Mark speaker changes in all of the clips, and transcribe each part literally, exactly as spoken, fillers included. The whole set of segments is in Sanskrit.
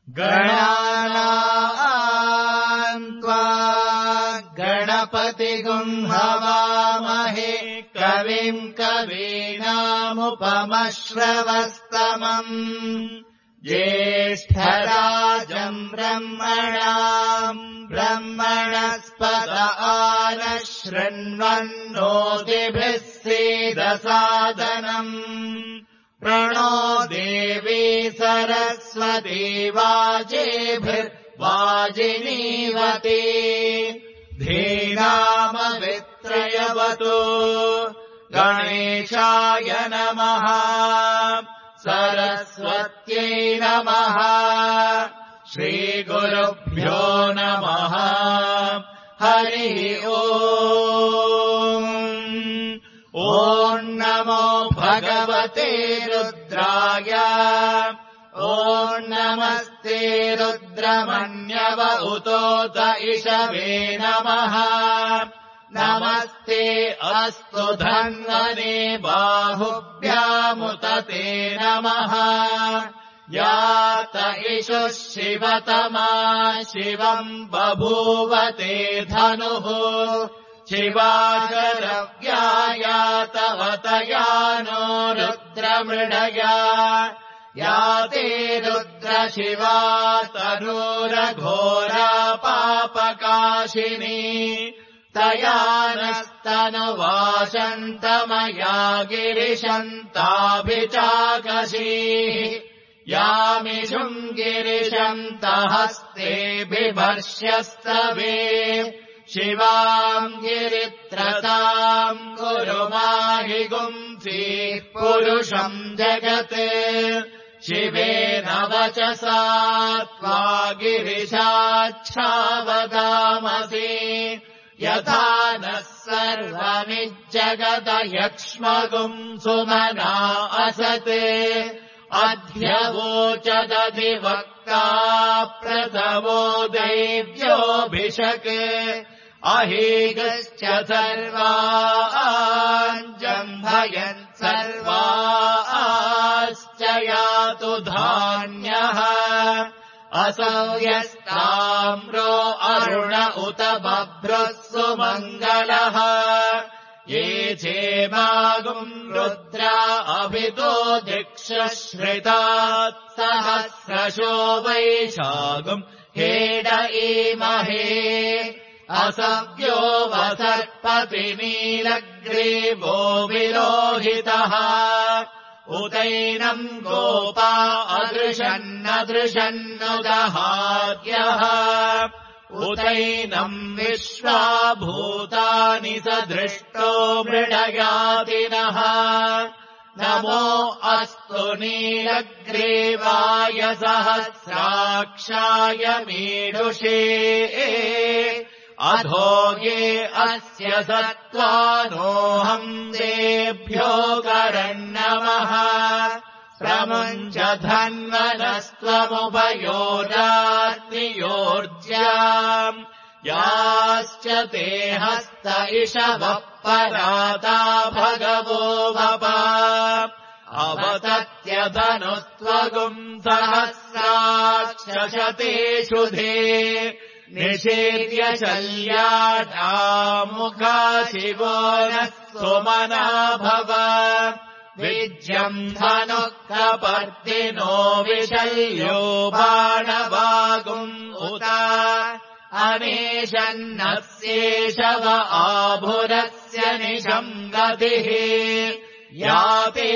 Speaker 1: गणानाम् त्वा गणपतिगुम् हवामहे कविम् कवीनामुपमश्रवस्तमम् ज्येष्ठराजम् ब्रह्मणाम् ब्रह्मणस्पत आनः शृण्वन्नोतिभिः सीदसादनम् प्रणो देवी सरस्वती वाजेभिर्वाजिनीवती धीनामवित्रयवतु गणेशाय नमः सरस्वत्यै नमः श्रीगुरुभ्यो नमः हरिः ओम् ॐ नमो भगवते रुद्राय ॐ नमस्ते रुद्रमन्यव उतोत इषवे नमः नमस्ते अस्तु धन्वने बाहुभ्यामुतते नमः यात इषुः शिवतमा शिवम् बभूवते धनुः शिवाशरव्यायातवतया नो रुद्रमृडया याते रुद्रशिवा तनूरघोरा पापकाशिनी तया नस्तनुवाशन्तमया गिरिशन्ताभिचाकशीः यामिषुम् गिरिशन्तहस्ते बिभर्ष्यस्तवे शिवाम् गिरित्रताम् गुरुमाहि गुंसीः पुरुषम् जगत् शिवेन वचसा त्वा गिरिशाच्छावदामसि यथा नः सर्वमिज्जगत यक्ष्मगुम् सुमना असते अध्यवोचदधिवक्ता प्रथमो दैव्योऽभिषक् अहीगश्च सर्वान् जम्भयन् सर्वाश्च यातु धान्यः असौ यस्ताम्रो अरुण उत बभ्रः सुमङ्गलः ये चेमागुम् रुद्रा अभितो दिक्षश्रितात् सहस्रशो वैशागुम् हेड ईमहे असव्यो वसर्पति नीलग्रीवो विरोहितः उतैनम् गोपा अदृशन्नदृशन्नुदहार्यः उतैनम् विश्वा भूतानि सदृष्टो मृडयातिनः नमो अस्तु नीलग्रीवाय सहस्राक्षाय मीडुषे अधो ये अस्य सत्त्वानोऽहम् देभ्यो करन्नमः प्रमुञ्च धन्वनस्त्वमुभयोरात्रियोर्ज्याम् याश्च ते हस्त इषवः पराता भगवो वप अवतत्यधनुस्त्वगुम् सहस्राक्षशतेषु धे निषेव्य शल्याटामुखा शिवो नः सुमना भव विज्यम् धनुः कपर्दिनो विशल्यो बाणवागुम् उत अनेशन्नस्येषव आभुरस्य निशम् गतिः याते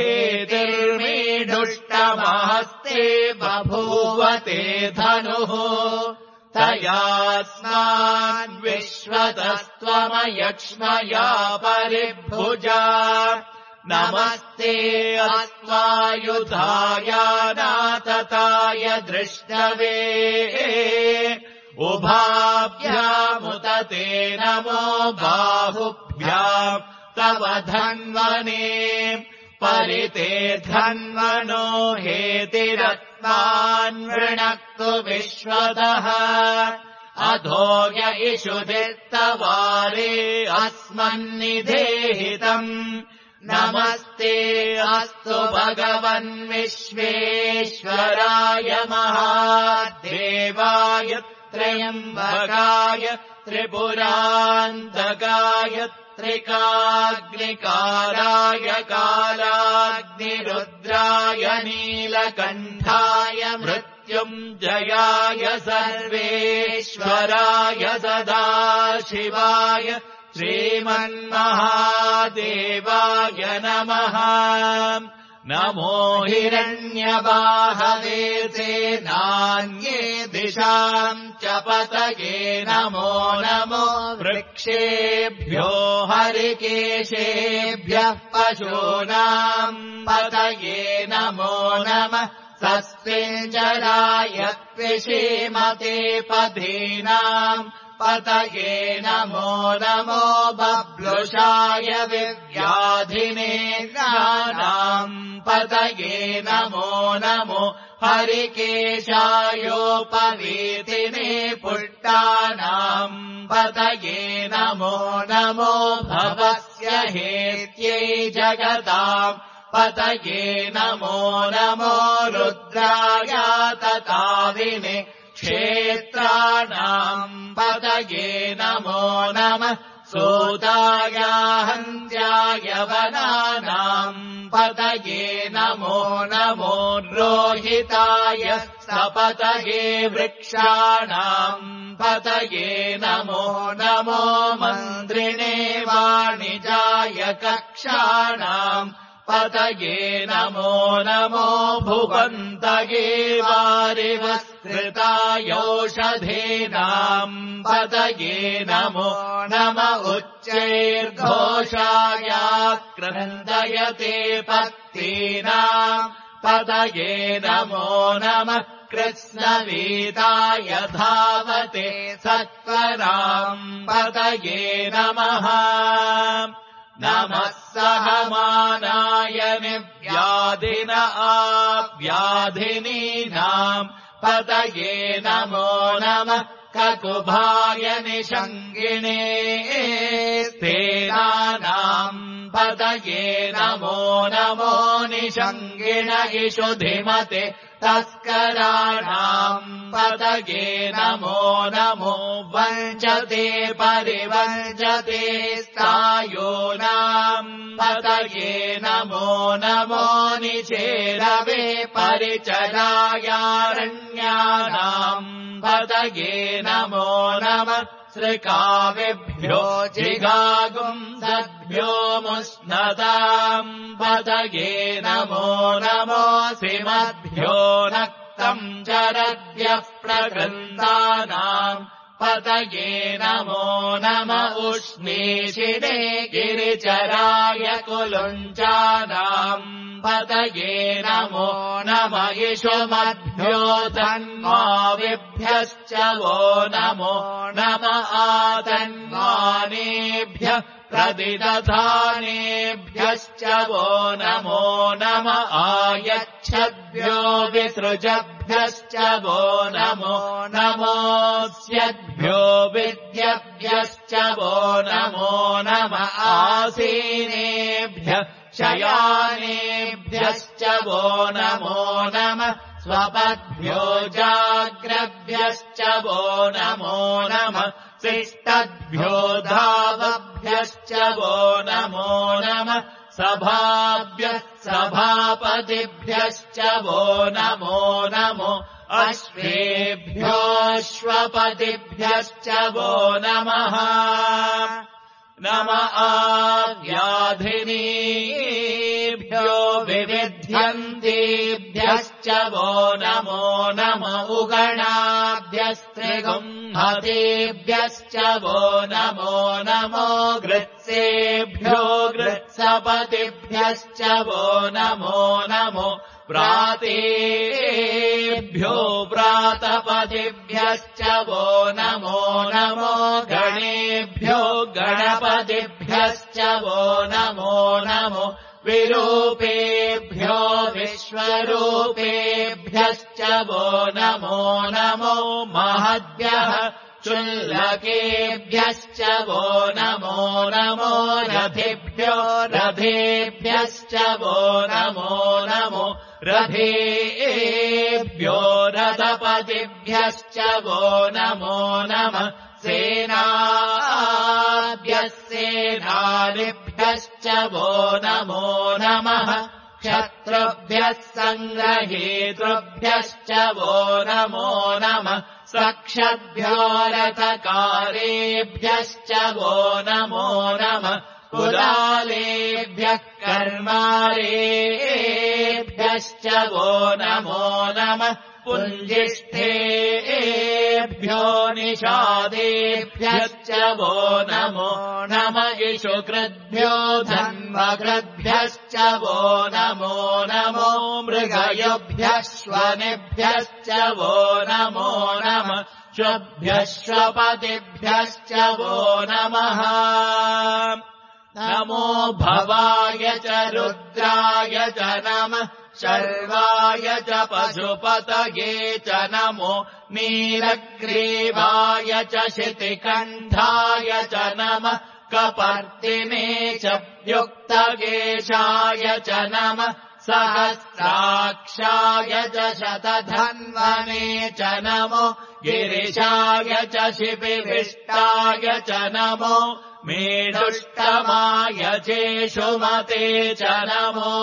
Speaker 1: हेतिर्मीढुष्टमहस्ते बभूवते धनुः तयास्मान् विश्वतस्त्वमयक्ष्मया परिभुजा नमस्ते अस्त्वायुधायानातताय दृष्टवे उभाभ्यामुतते नमो बाहुभ्याम् तव धन्वने परिते धन्वनो हेतिरत्मान् वृणक्तु विश्वतः अधो य इषुधिस्तवारे अस्मन्निधेहितम् नमस्ते अस्तु भगवन् विश्वेश्वराय महादेवाय देवाय त्र्यम्बकाय त्रिपुरान्तकाय त्रिकाग्निकाराय कालाग्निरुद्राय नीलकण्ठाय मृत्युञ्जयाय सर्वेश्वराय सदाशिवाय श्रीमन्महादेवाय नमः। नमो हिरण्यबाहवे सेनान्ये दिशाम् च पतये नमो नमो वृक्षेभ्यो हरिकेशेभ्यः पशूनाम् पतये नमो नमः। सस्तेजराय त्विषीमते पथीनाम् पतये नमो नमो बब्लुषाय विव्याधिनेत्राणाम् पतये नमो नमो हरिकेशायोपवीतिने पुष्टानाम् पतये नमो नमो भवस्य हेत्यै जगताम् पतये नमो नमो रुद्राय तताविने क्षेत्राणाम् पतये नमो नमः। सूताय हन्त्याय वनानाम् पतये नमो नमो रोहिताय सपतये वृक्षाणाम् पतये नमो नमो मन्त्रिणे वाणिजाय कक्षाणाम् पतये नमो नमो भुवन्तये वारिवस्कृतायोषधीनाम् पतये नमो नम उच्चैर्घोषाय क्रन्दयते पत्तीनाम् पतये नमो नमः। कृत्स्नवीताय धावते सत्वराम् पतये नमः। नमः सहमानाय निव्याधिन आव्याधिनीनाम् पतये नमो नमः। ककुभाय निषङ्गिणे स्तेनानाम् पतये नमो नमो निषङ्गिण इषुधिमते तस्कराणाम् पतये नमो नमो वञ्चते परिवञ्चते स्थायूनाम् पतये नमो नमो निचेरवे परिचरायारण्यानाम् पतये नमो नमः। सृकाविभ्यो जिगागुंसद्भ्यो मुष्णताम् पतये नमो नमो सिमद्भ्यो नक्तम् चरद्भ्यः प्रकृन्दानाम् पतये नमो नम उष्णीषिणे गिरिचराय कुलुञ्चानाम् पतये नमो नम इषुमद्भ्यो तन्माविभ्यश्च वो नमो नम आतन्मानेभ्यः प्रतिदधानेभ्यश्च वो नमो नम आयच्छद्भ्यो विसृजभ्यश्च वो नमो नमोऽस्यद्भ्यो विद्यभ्यश्च वो नमो नम आसीनेभ्यः शयानेभ्यश्च वो नमो नमः। स्वपद्भ्यो जाग्रभ्यश्च वो नमो नमः। शिष्टद्भ्यो धावभ्यश्च वो नमो नमः। सभाभ्यः सभापतिभ्यश्च वो नमो नमो अश्वेभ्योऽश्वपतिभ्यश्च वो नमः। नम आव्याधिनीभ्यो विविध्यन्तीभ्यश्च वो नमो नम उगणाभ्यस्त्रिगुंहतेभ्यश्च वो नमो नमो गृत्सेभ्यो गृत्सपतिभ्यश्च वो नमो नमो प्रातेभ्यो प्रातपतिभ्यश्च वो नमो नमो गणेभ्यो गणपतिभ्यश्च वो नमो नमो विरूपेभ्यो विश्वरूपेभ्यश्च वो नमो नमो महद्भ्यः चुल्लकेभ्यश्च वो नमो नमो रथिभ्यो रथेभ्यश्च वो नमो नमो रथेभ्यो रथपतिभ्यश्च वो नमो नमः सेनाभ्यः सेनानिभ्यश्च वो नमो नमः क्षत्रुभ्यः सङ्ग्रहेतृभ्यश्च वो नमो नमः सक्षद्भ्यो रथकारेभ्यश्च वो नमो नमः कुलालेभ्यः कर्मारेभ्यश्च वो नमो नमः पुञ्जिष्ठेभ्यो निषादेभ्यश्च वो नमो नमः इषुकृद्भ्यो धन्वकृद्भ्यश्च वो नमो नमो मृगयुभ्यः श्वनेभ्यश्च वो नमो नमः श्वभ्यः श्वपतिभ्यश्च वो नमः नमो भवाय च रुद्राय च नमः शर्वाय च पशुपतये च नमो नीलग्रीवाय च शितिकण्ठाय च नमः कपर्दिने च युक्तकेशाय च नमः सहस्राक्षाय च शतधन्वने च नमो गिरिशाय च शिपिविष्टाय च नमो मेढुष्टमाय चेषुमते च नमो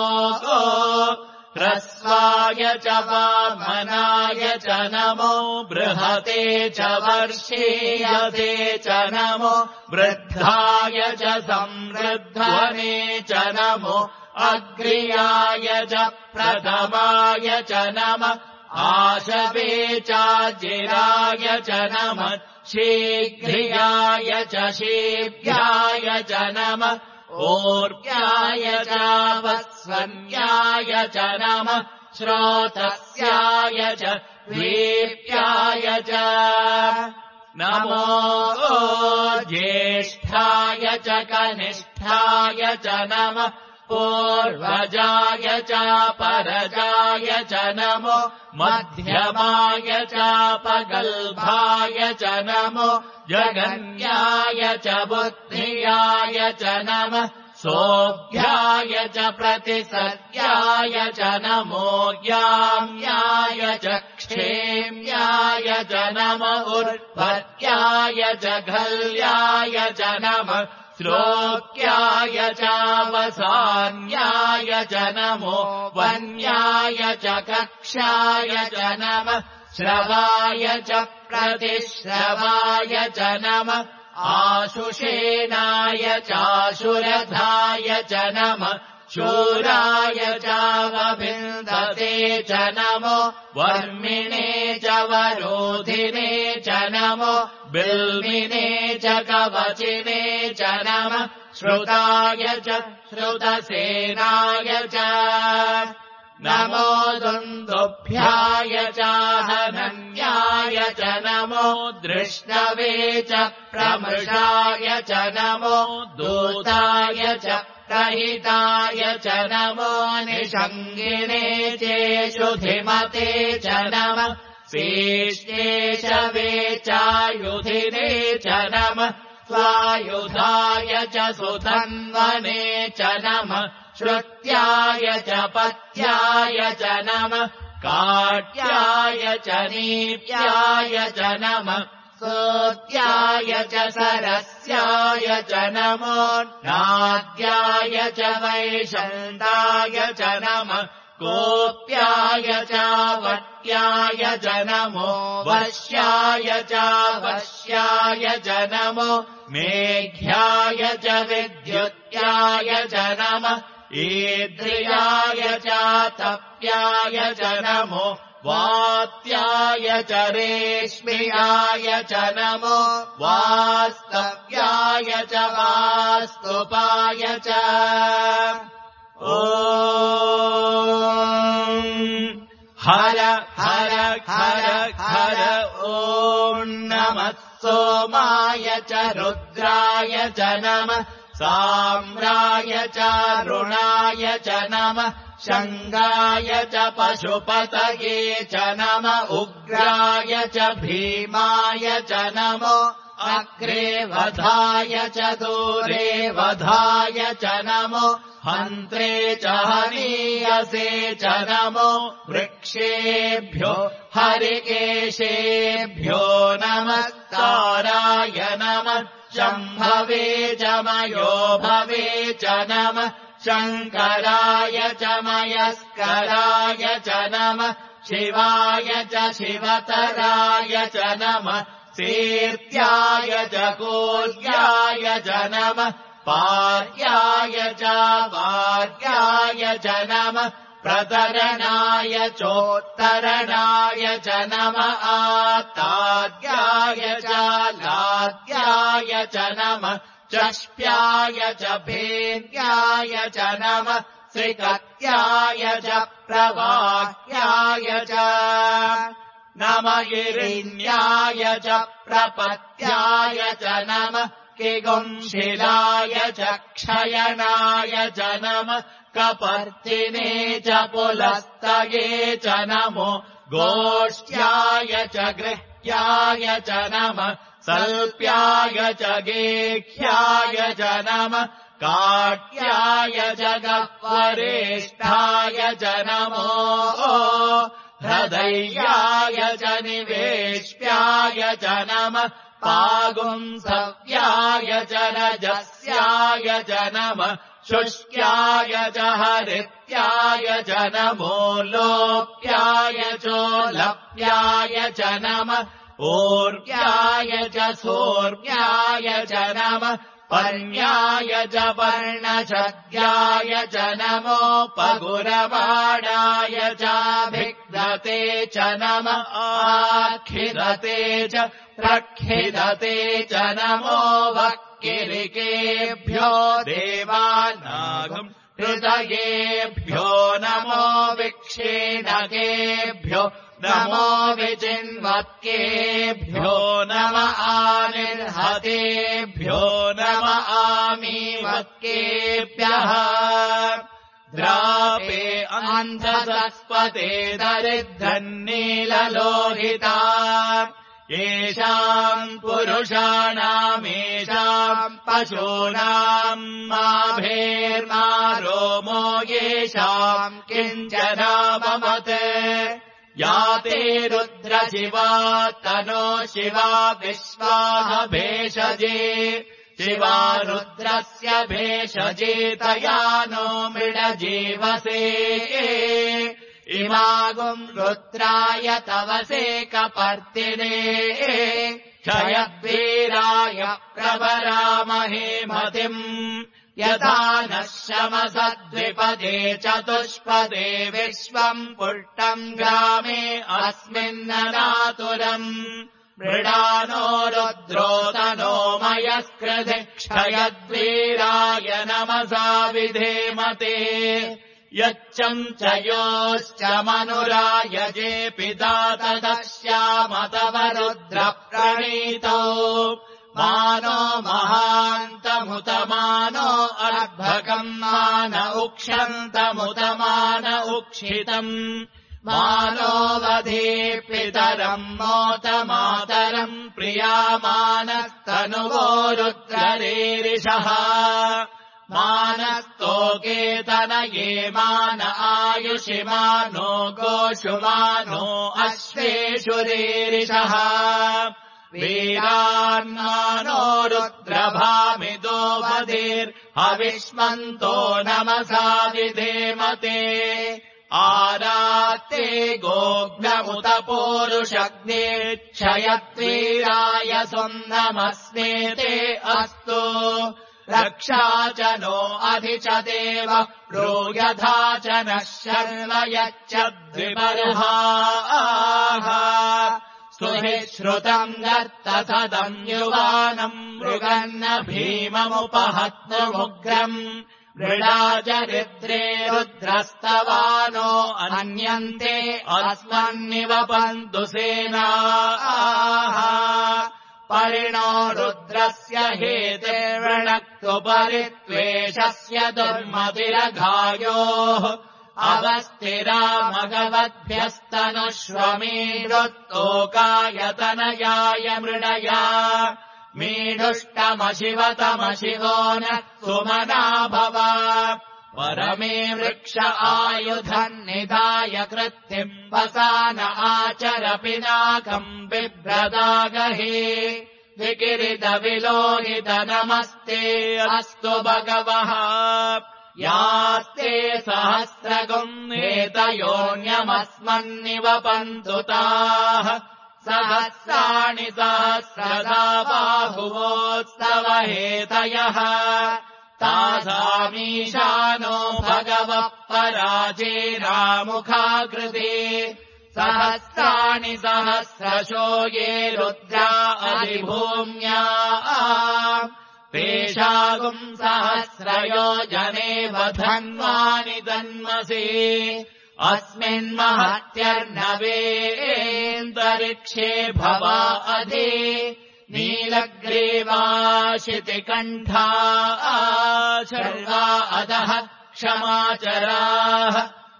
Speaker 1: ह्रस्वाय च वामनाय च नमो बृहते च वर्षीयते च नमो वृद्धाय च संवृद्धने च नमो अग्र्याय च प्रथमाय च नमः आशवे चाजिराय च नमः शीघ्रियाय च शीघ्राय च नमः ऊर्व्याय च वस्वन्याय च नमः श्रोतस्याय च द्वीप्याय च नमो ज्येष्ठाय च कनिष्ठाय च नमः पूर्वजाय च परजाय च नमो मध्यमाय च पगल्भाय च नमो जगन्याय च बुद्धियाय च नमः सोऽभ्याय च प्रतिसर्याय च नमो याम्याय च क्षेम्याय च नमः उर्वर्याय च घल्याय च नमः श्लोक्याय चावसान्याय च नमो वन्याय च कक्षाय च नमः श्रवाय च प्रतिश्रवाय च नमः आशुषेणाय चाशुरधाय च नमः शूराय चावभिन्दते च नमो वर्मिणे च वरोधिने च नमो बिल्मिने च कवचिने च नमः श्रुताय च श्रुतसेनाय च नमो दुन्दुभ्याय च हनन्याय च नमो दृष्णवे च प्रमृषाय च नमो दूताय च प्रहिताय च नमो निषङ्गिणे चेषुधिमते च नमः शेषेशवे चायुधिने च नमः स्वायुधाय च सुधन्वने च नमः श्रुत्याय च पथ्याय च नमः काट्याय च नीप्याय च नमः सोत्याय च सरस्याय च नमो नाद्याय च वैशन्ताय च नमः गोप्याय च वट्याय च नमो वश्याय च वश्याय च नमो मेघ्याय च विद्युत्याय च नमः ईद्रियाय च तप्याय च नमो वात्याय च रेश्म्याय च नमो वास्तव्याय च वास्तुपाय च ॐ हर हर हर हर ॐ नमः सोमाय च रुद्राय च नमः साम्राय च रुणाय च नमः शङ्गाय च पशुपतये च नमः उग्राय च भीमाय च नमो अग्रे वधाय च दूरे वधाय च नमो हन्त्रे च हनीयसे च नमो वृक्षेभ्यो हरिकेशेभ्यो नमस्काराय नमः शम्भवे च मयो भवे च नमः शङ्कराय च मयस्कराय च नमः शिवाय च शिवतराय च नमः कीर्त्याय च कोल्याय च नमः पार्याय च वार्याय च नमः प्रतरणाय चोत्तरणाय च नमः आताद्याय च लाद्याय च नमः चष्प्याय च भेद्याय च नमः श्रिकत्याय च प्रवाह्याय च नमः गिरिण्याय च प्रपत्याय च नमः किगुंशिलाय च क्षयणाय च नमः कपर्तिने च पुलस्तये च नमो गोष्ठ्याय च गृह्याय च नमः सल्प्याय च गेह्याय च नमः काट्याय च गह्वरेष्ठाय च नमो हृदय्याय च निवेश्याय च नमः पागुंसव्याय च रजस्याय च नमः शुष्क्याय च हरित्याय च नमो लोप्याय चोलप्याय च नमः ऊर्व्याय च सोर्व्याय च नमः पर्ण्याय च पर्णछद्याय च नमो पगुरवाणाय चाभिघ्नते च नमः आखिदते च प्रखिदते च नमो वक्किरिकेभ्यो देवानागम् हृदयेभ्यो नमो विक्षीणकेभ्यो नमो विचिन्वत्केभ्यो नम आनिर्हतेभ्यो नम आमीवत्केभ्यः द्रापे अन्धसस्पते दरिद्रन्नीललोहिता येषाम् पुरुषाणामेषाम् पशूनाम् माभेर्मा रोमो येषाम् किञ्चनाममत् याते रुद्रशिवा तनो शिवा विश्वाह भेषजे शिवा रुद्रस्य भेषजे तया नो मृडजीवसे इमागुम् रुद्राय तवसे कपर्तिने क्षयद्वीराय प्रवरामहे मतिम् यथा नः शमसद्विपदे चतुष्पदे विश्वम् पुष्टम् ग्रामे अस्मिन्ननातुरम् मृडानो रुद्रोतनो मयस्कृधि क्षयद्वीराय नमसा विधेमते यच्चम् च योश्च मनुरायजे पिता तदस्याम तव रुद्रप्रणीतो मानो महान्तमुतमानो अर्भकम् मान उक्षन्तमुतमान उक्षितम् मानो वधे पितरम् मोतमातरम् प्रियामानस्तनुवो रुद्ररेरिषः मानस्तोकेतनये मान आयुषि मानो गोषु मानो अश्वेषु रेरिषः वीरान्मानो रुद्रभामिदो वधेर्हविष्मन्तो नमसा विधेमते आरात्ते गोघ्नमुत पूरुषग्ने क्षयद्वीराय सुन्नमस्मेते अस्तु रक्षा च नो अधि च देव प्रोयधा च नः शर्म यच्चद्विबर्हाः सुहि श्रुतम् गर्तसदम् युवानम् मृगन्न भीममुपहत्नुमुग्रम् मृडाचरिद्रे रुद्रस्तवानो अन्यन्ते अस्मन्निवपन्तु सेनाः परिणो रुद्रस्य हेतिर्वृणक्तु परित्वेषस्य दुर्मतिरघायोः अवस्थिरामगवद्भ्यस्तनुष्वमीडुत्तोकायतनयाय मृडया मीढुष्टमशिवतमशिवो नः सुमना भव परमे वृक्ष आयुधन्निधाय कृत्तिम् वसान आचर पिनाकम् बिभ्रदागहे विकिरितविलोहित नमस्ते अस्तु भगवः यास्ते सहस्रगुम् हेतयोऽन्यमस्मन्निवपन्तु ताः सहस्राणि सहस्रदा बाहुवोत्सव हेतयः तासामीशानो भगवः पराजेनामुखाकृते सहस्राणि सहस्रशो ये रुद्रा अधिभूम्या तेषागुम् सहस्रयोजने वधन्वानि तन्मसि अस्मिन्महत्यर्णवेऽन्तरिक्षे भवा अधि नीलग्रीवाशितिकण्ठा शर्वा अधः क्षमाचराः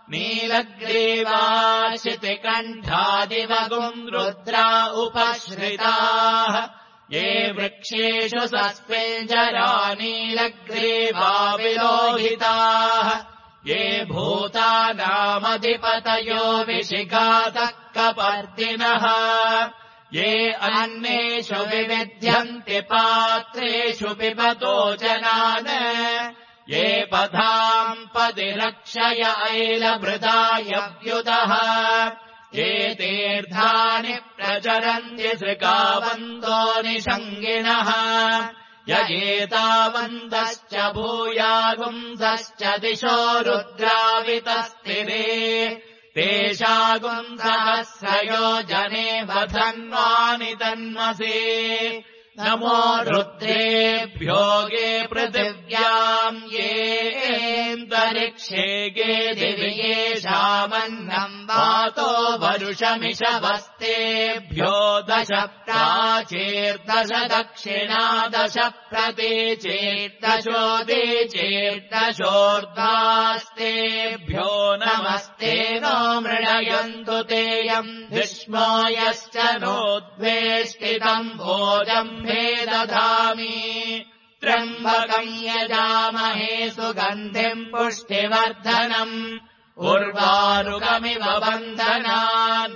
Speaker 1: नीलग्रीवाशितिकण्ठादिवगुम् रुद्रा उपश्रिताः ये वृक्षेषु सस्पेञ्जरा नीलग्रीवा विलोहिताः ये भूतानामधिपतयो विशिखातः कपर्दिनः ये अन्नेषु विविध्यन्ति पात्रेषु पिबतो जनान् ये पथाम् पदिरक्षय ऐलभृदायव्युतः ये तीर्थानि प्रचरन्ति सृगावन्तो निषङ्गिणः ययेतावन्तश्च भूयागुंसश्च दिशो रुद्रावितस्तिरे तेषागुम् सहस्रयोजने वधन्वानि तन्मसि नमो रुद्रेभ्यो ये पृथिव्याम् येऽन्तरिक्षे ये दिवि येषामन्नम् वातो वरुषमिषवस्तेभ्यो दश प्राचेर्दश दक्षिणा दश प्रतीचेर्दशोदीचेर्दशोर्ध्वास्तेभ्यो नमस्ते नो मृणयन्तु तेयम् धिष्मो यश्च नोद्वेष्टितम् भोजम् दधामि त्र्यम्बकम् यजामहे सुगन्धिम् पुष्टिवर्धनम् उर्वारुकमिव बन्धनान्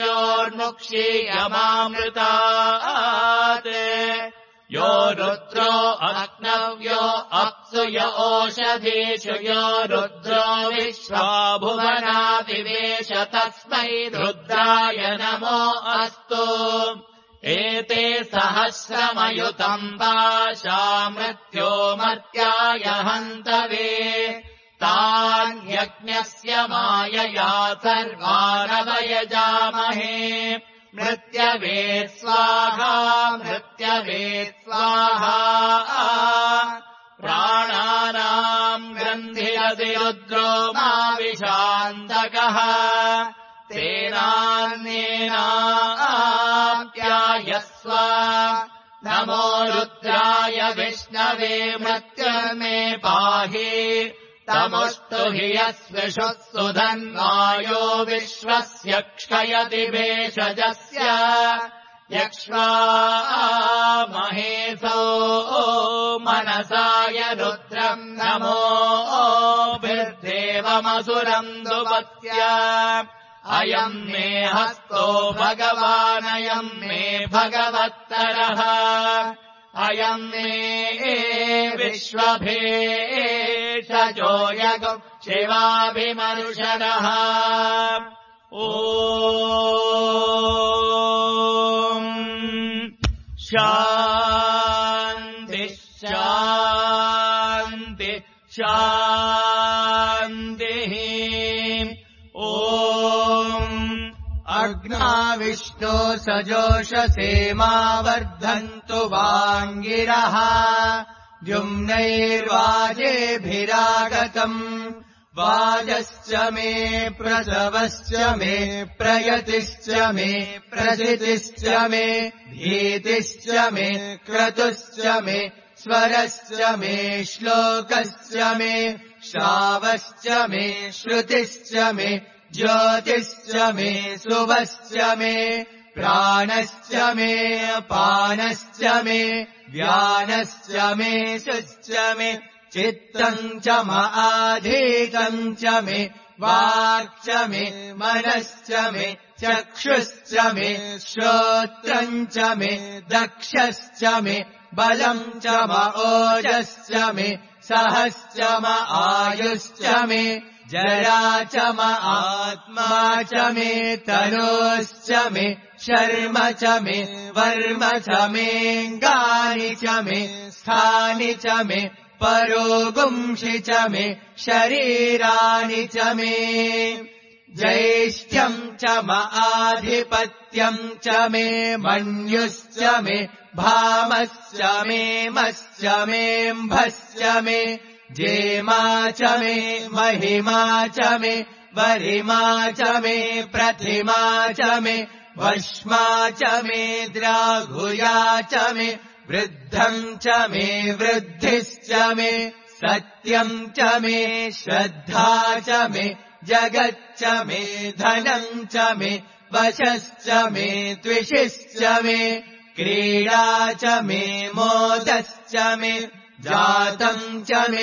Speaker 1: मृत्योर्मुक्षीयमामृतात् यो रुद्रो अग्नव्यो अप्सु य ओषधीषु यो रुद्रो विश्वा भुवना विवेश तस्मै रुद्राय नमो अस्तु एते सहस्रमयुतम् पाशा मृत्यो मर्त्याय हन्तवे तान्यज्ञस्य मायया सर्वानवयजामहे मृत्यवे स्वाहा मृत्यवे स्वाहा प्राणानाम् ग्रन्थिरतिरुद्रो मा विशान्तकः तेनान्येनाप्यायस्व नमो रुद्राय विष्णवे मृत्युर्मे पाहि तमुष्टु हि यस्विषुः सुधन्वायो विश्वस्य क्षयति भेषजस्य यक्ष्वा महेशो मनसाय रुद्रम् नमोभिर्देवमसुरम् दुपत्य अयम् मे हस्तो भगवानयम् मे भगवत्तरः अयम् मे विश्वभेषजो यगो शिवाभिमर्षणः ॐ शान्ति शान्ति शान्तिः ॐ
Speaker 2: अग्नाविष्णो सजोषसेमावर्धन्तु वाङ्गिरः द्युम्नैर्वाजेभिरागतम् वाजश्च मे प्रसवश्च मे प्रयतिश्च मे प्रसितिश्च मे भीतिश्च मे क्रतुश्च मे स्वरश्च मे श्लोकश्च मे श्रावश्च मे श्रुतिश्च मे ज्योतिश्च मे शुभश्च मे प्राणश्च मे पानश्च मे व्यानश्च मे शुश्च मे चित्तम् च म आधीकम् च मे वाक् च मे मनश्च मे चक्षुश्च मे श्रोत्रम् च मे दक्षश्च मे बलम् च म ओजश्च मे सहश्च म आयुश्च मे जरा च म आत्मा च मे तनोश्च मे शर्म च मे वर्म च मेऽङ्गानि च मे स्थानि च मे परोगुंषि च मे शरीराणि च मे ज्येष्ठ्यम् च म आधिपत्यम् च मे मन्युश्च मे भामश्च मे मश्च मेऽम्भश्च मे जेमा च मे महिमा च मे वरिमा च मे प्रतिमा च मे वश्मा च मे द्राघुया च मे वृद्धम् च मे वृद्धिश्च मे सत्यम् च मे श्रद्धा च मे जगच्च मे धनम् च मे वशश्च मे द्विषिश्च मे क्रीडा च मे मोदश्च मे जातम् च मे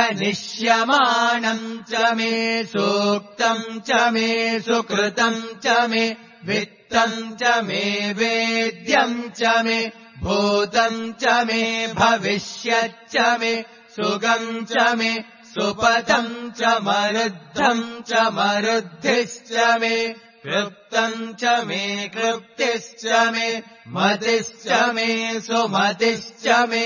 Speaker 2: जनिष्यमाणम् च मे सूक्तम् च मे सुकृतम् च मे वित्तम् च मे वेद्यम् च मे भूतम् च मे भविष्यच्च मे सुगम् च मे सुपथम् च मरुद्धम् च मरुद्धिश्च मे कृप्तम् च मे कृप्तिश्च मे मतिश्च मे सुमतिश्च मे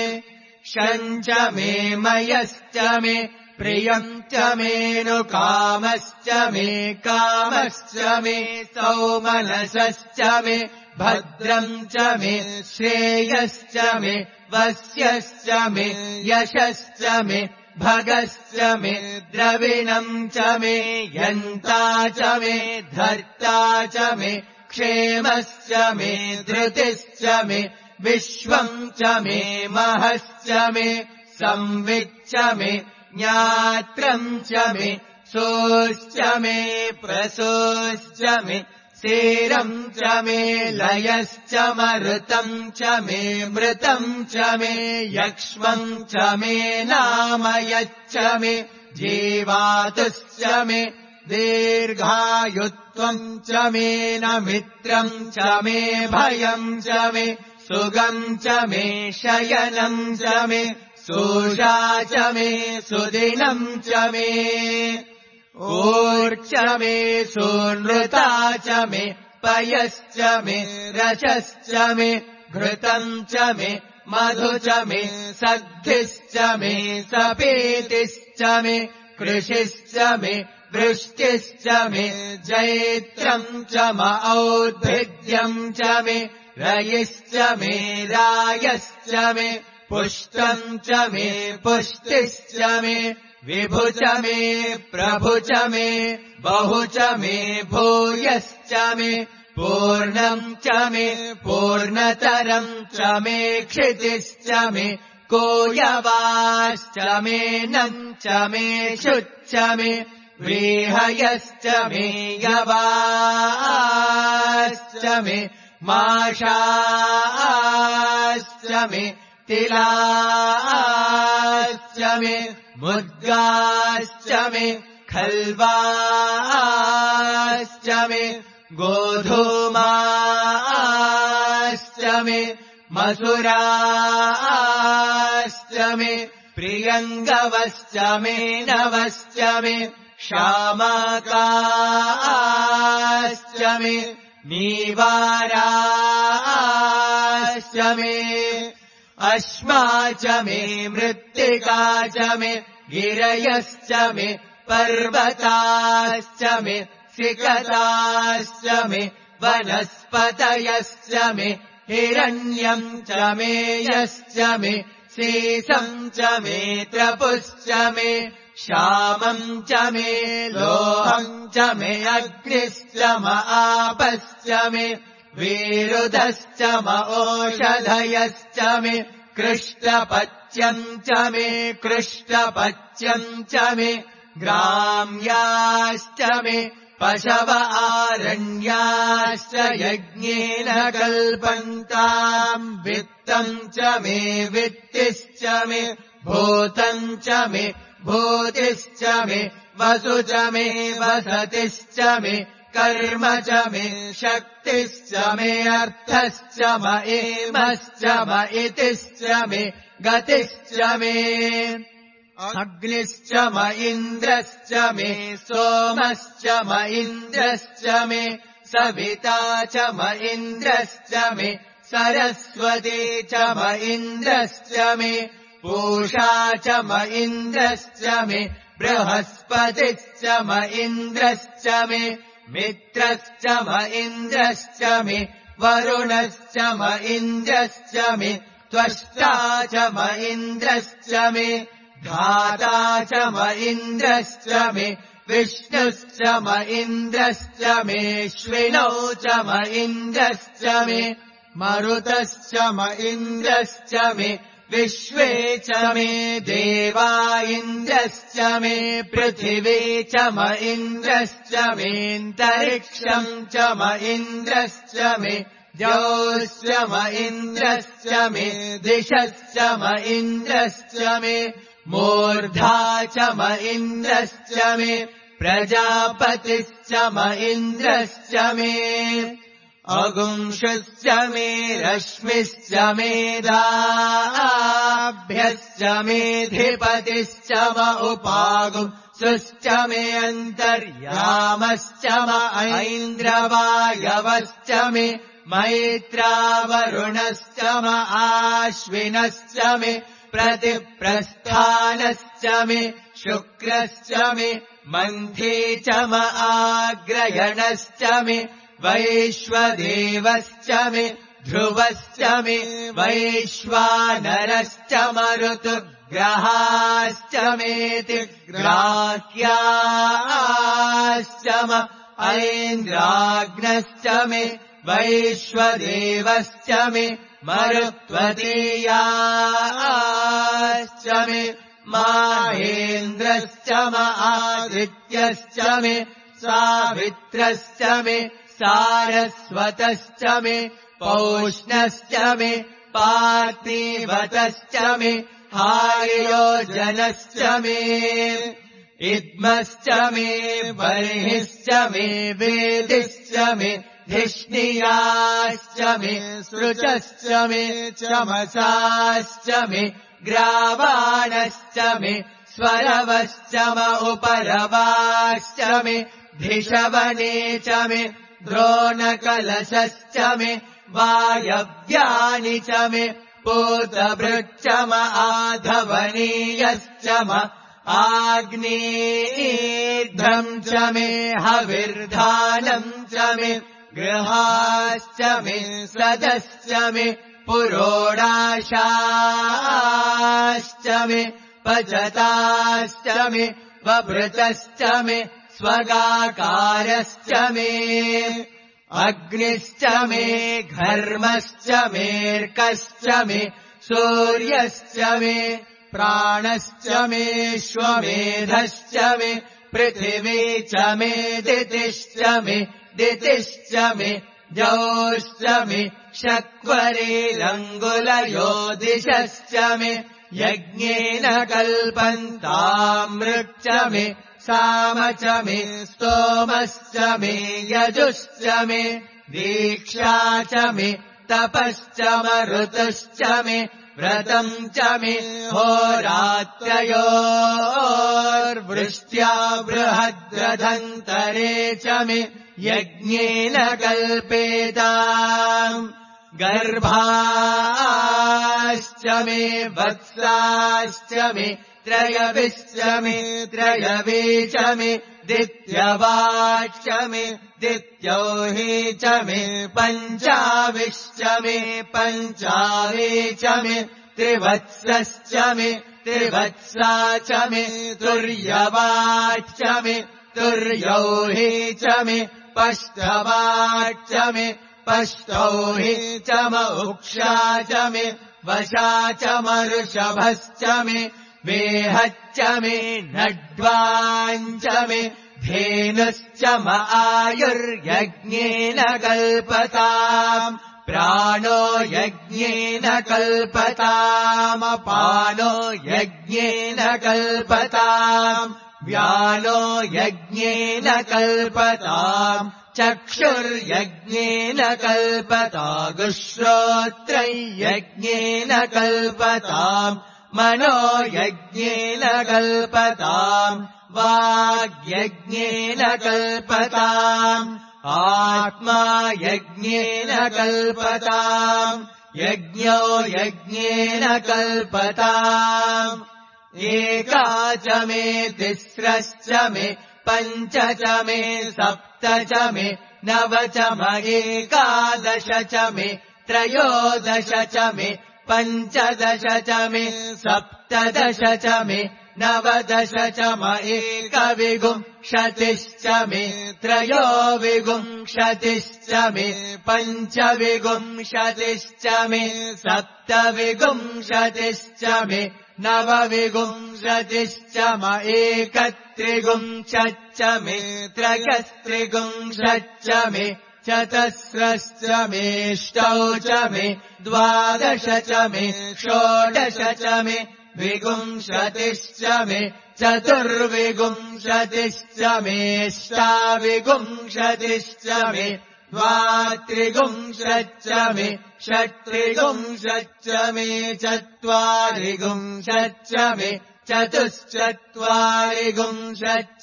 Speaker 2: क्षम् च मे मयश्च मे प्रियम् च मेऽनुकामश्च मे कामश्च मे सौमनसश्च मे भद्रम् च मे श्रेयश्च मे वस्यश्च मे यशश्च मे भगश्च मे द्रविणम् च मे यन्ता च मे धर्ता च मे क्षेमश्च मे धृतिश्च मे विश्वम् च मे महश्च मे संविच्च मे ज्ञात्रम् च मे सोश्च मे प्रसोश्च मे सेरम् च मे लयश्च मरुतम् च मे मृतम् च मे यक्ष्मम् च मे नामयच्च मे जीवातुश्च मे दीर्घायुत्वम् च मे न मित्रम् च मे भयम् च मे सुगम् च मे शयनम् च मे सोषा च मे सुदिनम् च मे ऊर्च मे सूनृता च मे पयश्च मे रसश्च मे घृतम् च मे मधु च मे सद्धिश्च मे सपेतिश्च मे कृषिश्च मे वृष्टिश्च मे जैत्रम् च म औद्भिद्यम् च मे रयिश्च मे रायश्च मे पुष्टम् च मे पुष्टिश्च मे विभु च मे प्रभु च मे बहु च मे भूयश्च मे पूर्णम् च मे पूर्णतरम् च मे क्षितिश्च मे कोयवाश्च मे नम् च मे शुच्च मे व्रीहयश्च मे यवाश्च मे माषाश्च मे तिलाश्च मे मुद्गाश्च मे खल्वाश्च मे गोधूमाश्च मे मसुराश्च मे प्रियङ्गवश्च मे नवश्च मे शामाकाश्च मे नीवाराश्च मे अश्मा च मे मृत्तिका च मे गिरयश्च मे पर्वताश्च मे सिकताश्च मे वनस्पतयश्च मे हिरण्यम् च मे यश्च मे सीसम् च मे त्रपुश्च मे श्यामम् च मे लोहम् च मे अग्निश्च म आपश्च मे वीरुधश्च म ओषधयश्च मे कृष्णपच्यम् च मे कृष्णपच्यम् च मे ग्राम्याश्च मे पशव आरण्याश्च यज्ञेन कल्पन्ताम् वित्तम् च मे वित्तिश्च मे भूतम् च मे भूतिश्च मे वसु च मे वसतिश्च मे कर्म च मे शक्तिश्च मे अर्थश्च म एमश्च म इतिश्च मे गतिश्च मे अग्निश्च म इन्द्रश्च मे सोमश्च म इन्द्रश्च मे सविता च म इन्द्रश्च मे सरस्वती च म इन्द्रश्च मे पूषा च म इन्द्रश्च मे बृहस्पतिश्च म इन्द्रश्च मे मित्रश्च म इन्द्रश्च मे वरुणश्च म इन्द्रश्च मे त्वष्टा च म इन्द्रश्च मे धाता च म इन्द्रश्च मे विष्णुश्च म इन्द्रश्च मेऽश्विनौ च म इन्द्रश्च मे मरुतश्च म इन्द्रश्च मे विश्वे च मे देवा इन्द्रश्च मे पृथिवी च म इन्द्रश्च मेऽन्तरिक्षम् च म इन्द्रश्च मे द्यौश्च म इन्द्रश्च मे दिशश्च म इन्द्रश्च मे मूर्धा च म इन्द्रश्च मे प्रजापतिश्च म इन्द्रश्च मे अगुंशश्च मे रश्मिश्च मेधाभ्यश्च मेऽधिपतिश्च म उपागुंसुश्च मे अन्तर्यामश्च म ऐन्द्रवायवश्च मे मैत्रावरुणश्च म आश्विनश्च मे प्रतिप्रस्थानश्च मे शुक्रश्च मे मन्थे च म आग्रयणश्च मे वैश्वदेवश्च मे ध्रुवश्च मे वैश्वानरश्च मरुतुग्रहाश्च मेति ग्राह्याश्च म ऐन्द्राग्नश्च मे वैश्वदेवश्च मे मरुत्वतीयाश्च मे माहेन्द्रश्च म आदित्यश्च मे सावित्रश्च मे सारस्वतश्च मे पौष्णश्च मे पार्थिवतश्च मे हायोजनश्च मे इद्मश्च मे बर्हिश्च मे वेदिश्च मे धिष्णियाश्च मे सृचश्च मे चमसाश्च मे ग्रावाणश्च मे स्वरवश्च म उपरवाश्च मे धिषवने च मे द्रोणकलशश्च मे वायव्यानि च मे पूतभृच्च म आधवनीयश्च म आग्नेयीर्ध्वम् च मे हविर्धानम् च मे गृहाश्च मे सदश्च मे पुरोडाशाश्च मे पचताश्च मे वभृतश्च मे स्वगाकारश्च मे अग्निश्च मे घर्मश्च मेऽर्कश्च मे सूर्यश्च मे प्राणश्च मेऽश्वमेधश्च मे पृथिवी च मे दितिश्च मे दितिश्च मे द्यौश्च मे शक्वरेरङ्गुलयो दिशश्च मे यज्ञेन कल्पन्तामृक् च मे साम च मे स्तोमश्च मे यजुश्च मे दीक्षा च मे तपश्च मरुतश्च मे व्रतम् च मे होरात्रयोर्वृष्ट्या बृहद्रथन्तरे च मे यज्ञेन कल्पेताम् गर्भाश्च मे वत्साश्च मे त्रयविश्च मे त्रयवे च मे दित्यवाच्च मे दित्योहि च मे पञ्चाविश्च मे पञ्चावे च मे त्रिवत्सश्च मे त्रिवत्सा च मे तुर्यवाच्च मे तुर्योहि च मे पष्टवाच्च मे पष्टौहि च म उक्षा च मे वशा च मऋषभश्च मे वेहच्च मे नड्वाञ्च मे धेनुश्च म आयुर्यज्ञेन कल्पताम् प्राणो यज्ञेन कल्पतामपानो यज्ञेन कल्पताम् व्यानो यज्ञेन कल्पताम् चक्षुर्यज्ञेन कल्पतागुश्रोत्रं यज्ञेन कल्पताम् मनो यज्ञेन कल्पताम् वाग्यज्ञेन कल्पताम् आत्मा यज्ञेन कल्पताम् यज्ञो यज्ञेन कल्पताम् एका च मे तिस्रश्च मे पञ्च च मे सप्त च मे नव च म एकादश च मे त्रयोदश च मे पञ्चदश च मे सप्तदश च मे नवदश च म एकविंशतिश्च मे त्रयोविंशतिश्च मे पञ्चविंशतिश्च मे सप्तविंशतिश्च मे नवविंशतिश्च म एकत्रिंशच्च मे त्रयस्त्रिंशच्च मे चतस्रश्च मेष्टौ च मे द्वादश च मे षोडश च मे विंशतिश्च मे चतुर्विंशतिश्च मेष्टाविंशतिश्च मे द्वात्रिंशच्च मे षट्त्रिंशच्च मे चत्वारिंशच्च मे चतुश्चत्वारिंशच्च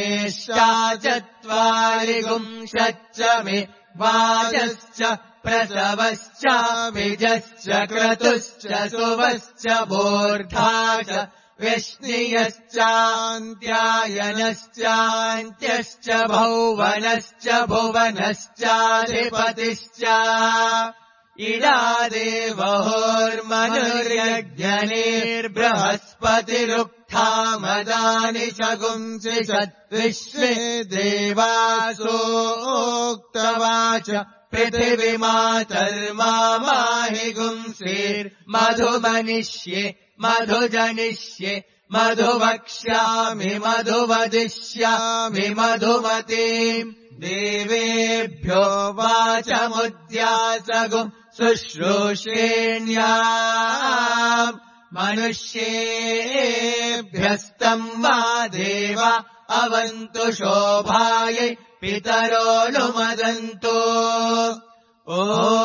Speaker 2: मेष्टाचत्वारिंशच्च मे वाजश्च प्रसवश्च विजश्च क्रतुश्च सुवश्च मूर्धा च विष्णियश्चान्त्यायनश्चान्त्यश्च भौवनश्च भुवनश्चाधिपतिश्च इडादेवहोर्मनुर्यज्ञनेर्बृहस्पतिरुक्थामदानि शगुंसि विश्वे देवासोक्तवाच पृथिवीमातर्माहि गुंसेर्मधुमनिष्ये मधुजनिष्ये मधुवक्ष्यामि मधुवदिष्यामि मधुमतीम् देवेभ्यो वाचमुद्यासगुम् शुश्रूषेण्याम् मनुष्येभ्यस्तम् वा देव अवन्तु शोभायै पितरो नुमदन्तु ॐ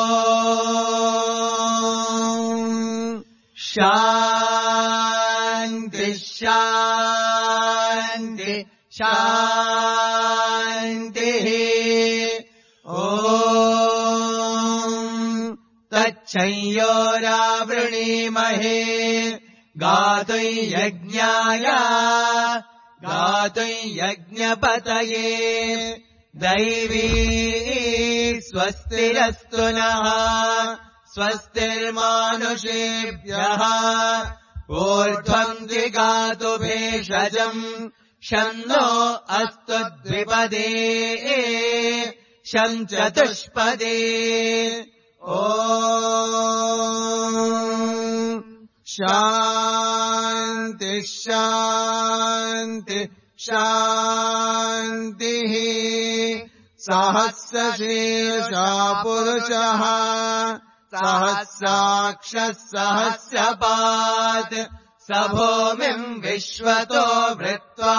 Speaker 2: शान्ति शान्ति शान्तिः ॐ तच्छंयोरावृणीमहे गातुं यज्ञाय गातुं यज्ञपतये दैवी स्वस्तिरस्तु नः स्वस्तिर्मानुषेभ्यः ऊर्ध्वम् जिगातु भेषजम् शन्नो अस्तु द्विपदे शं चतुष्पदे ॐ शान्ति शान्ति शान्तिः सहस्रशीर्षा पुरुषः सहस्राक्षः सहस्रपात् स भूमिम् विश्वतो वृत्वा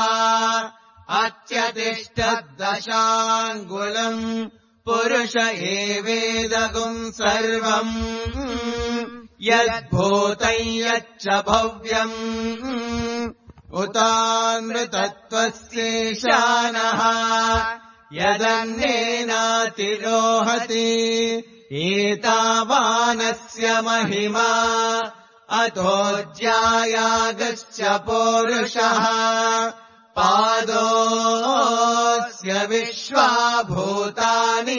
Speaker 2: अत्यतिष्ठद्दशाङ्गुलम् पुरुष एवेदगुम् सर्वम् यद्भूतम् यच्च भव्यम् उतानृतत्वस्येशानः यदन्नेनातिरोहति एतावानस्य महिमा अतोऽज्यायागश्च पौरुषः पादोऽस्य विश्वाभूतानि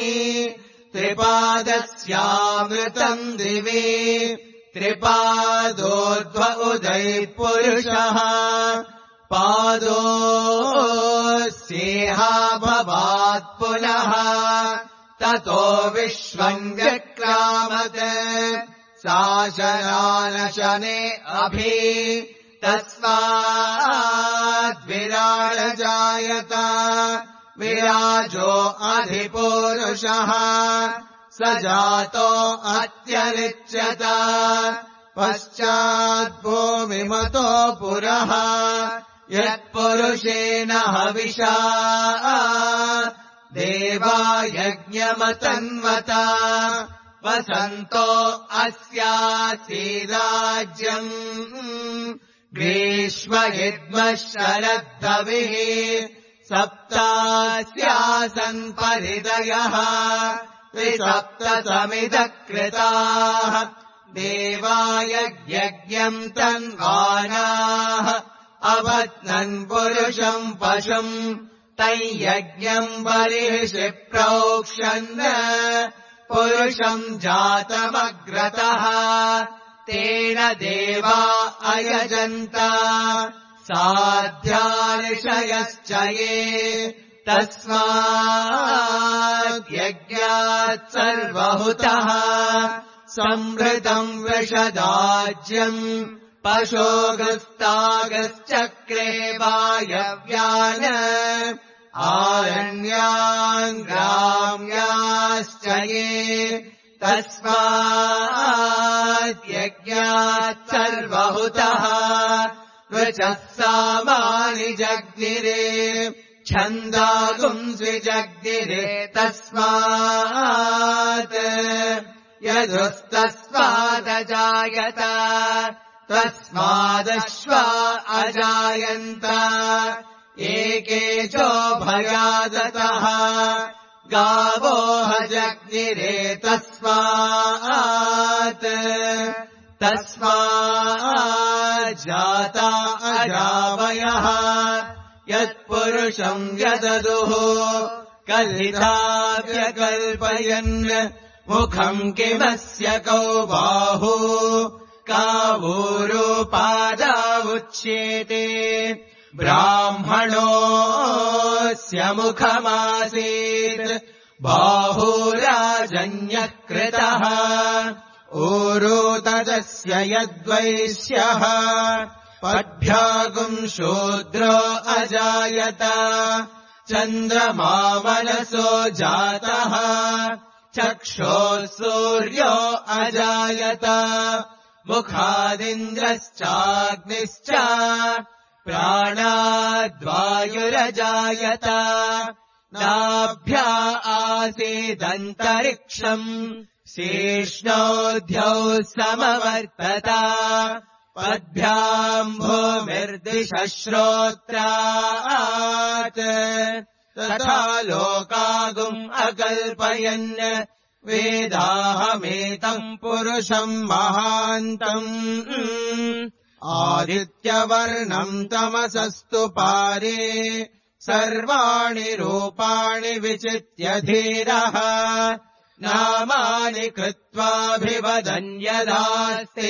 Speaker 2: त्रिपादस्यामृतम् दिवि त्रिपादोऽध्व उदयपुरुषः पादोऽस्येहा भवात् पुनः ततो विश्वम् व्यक्रामत् शासनानशने अभि तस्माद्विराजजायत विराजो अधिपुरुषः स जातो अत्यलिच्यत पश्चाद्भूमिमतो पुरः यत्पुरुषेण हविषा देवा यज्ञमतन्वता वसन्तो अस्यासीराज्यम् ग्रीष्मयद्मः शरद्धविः सप्तास्यासन् परिदयः त्रिसप्तसमिदकृताः देवाय यज्ञम् तन्वानाः अवत्नन् पुरुषम् पशुम् तैयज्ञम् बर्हिषि प्रोक्षन् पुरुषम् जातमग्रतः तेन देवा अयजन्त साध्यार्षयश्च ये तस्मात् यज्ञात् सर्वहुतः संहृतम् वृषदाज्यम् पशोगस्तागश्चक्रे वायव्यान् आरण्यान् ग्राम्याश्च ये तस्मात् यज्ञात् सर्वहुतः वृचः सामानि जग्निरे छन्दागुंस्विजग्निरे तस्मात् यजुस्तस्मादजायत तस्मादश्वा अजायन्त एकेचो भयादतः गावो जग्निरे तस्मात् तस्माज्जाता अजावयः यत्पुरुषम् यददुः कलिताव्यकल्पयन् मुखम् किमस्य कौ बाहु कावूरुपादावुच्येते ब्राह्मणोऽस्य मुखमासीत् बाहुराजन्यः कृतः ऊरू तदस्य यद्वैश्यः पद्भ्यागुम् शूद्रो अजायत चन्द्रमा मनसो जातः चक्षोः सूर्यो अजायत मुखादिन्द्रश्चाग्निश्च प्राणाद्वायुरजायत नाभ्या आसीदन्तरिक्षम् शीर्ष्णोऽध्यौ समवर्तत पद्भ्याम् भूमिर्दिशः श्रोत्रात् तथा लोकागुम् अकल्पयन् वेदाहमेतम् पुरुषम् महान्तम् आदित्यवर्णम् तमसस्तु पारे सर्वाणि रूपाणि विचित्य धीरः नामानि कृत्वाभिवदन् यदास्ते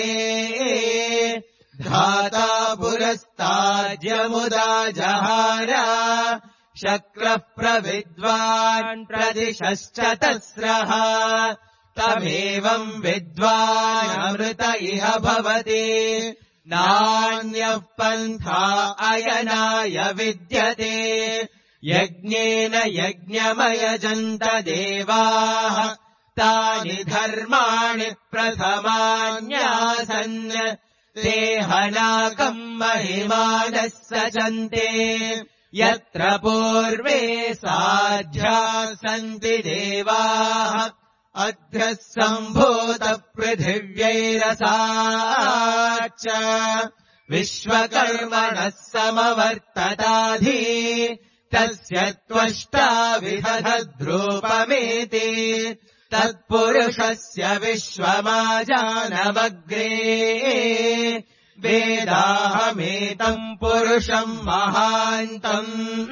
Speaker 2: धाता पुरस्ताद्यमुदा जहार शक्रः प्रविद्वान् प्रदिशश्च तस्रः तमेवम् विद्वानमृत इह भवति नान्यः पन्था अयनाय विद्यते यज्ञेन यज्ञमयजन्त देवाः तानि धर्माणि प्रथमान्यासन् ते हनाकम् महिमानः सचन्ते यत्र पूर्वे साध्या सन्ति देवाः अध्यः सम्भूतपृथिव्यैरसाच्च विश्वकर्मणः समवर्तताधि तस्य त्वष्टा विदधद्रूपमेति तत्पुरुषस्य विश्वमाजानमग्रे वेदाहमेतम् पुरुषम् महान्तम्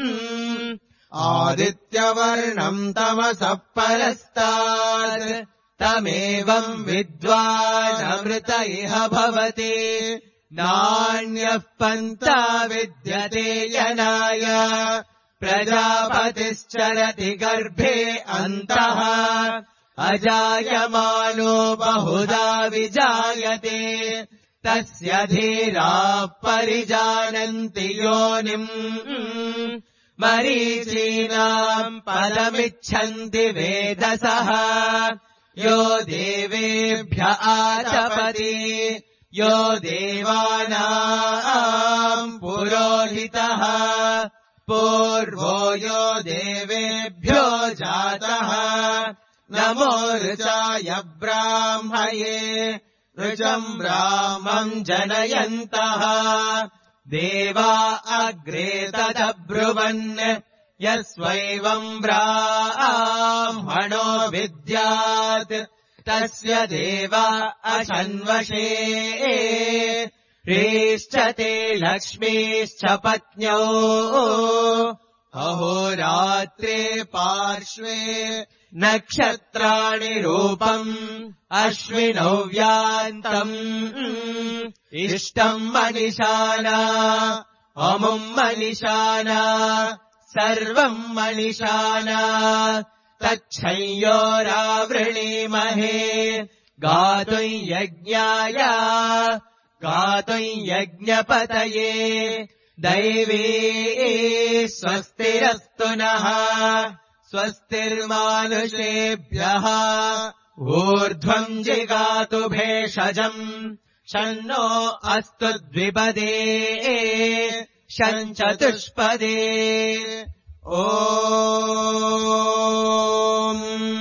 Speaker 2: आदित्यवर्णम् तमसः परस्तात् तमेवम् विद्वानमृत इह भवति नान्यः पन्था विद्यते यनाय प्रजापतिश्चरति गर्भे अन्तः अजायमानो बहुधा विजायते तस्य धीराः परिजानन्ति योनिम् मरीचीनाम् पदमिच्छन्ति वेदसः यो देवेभ्य आचपति यो देवानाम् पुरोहितः पूर्वो यो देवेभ्यो जातः नमो ऋचाय ब्राह्मये ऋचम् ब्राह्मम् जनयन्तः देवा अग्रे तदब्रुवन् यस्वैवम् ब्राह्मणो विद्यात् तस्य देवा अशन्वशे ह्रीश्च ते लक्ष्मीश्च पत्न्यौ अहोरात्रे पार्श्वे नक्षत्राणि रूपम् अश्विनौ व्यान्तम् इष्टम् मनिषाना अमुम् मनिषाना सर्वम् मनिषाना तच्छंयोरावृणीमहे गातुम् यज्ञाय गातुम् यज्ञपतये दैवी स्वस्तिरस्तु नः स्वस्तिर्मानुषेभ्यः ऊर्ध्वम् जिगातु भेषजम् शन्नो अस्तु द्विपदे शञ्चतुष्पदे ॐ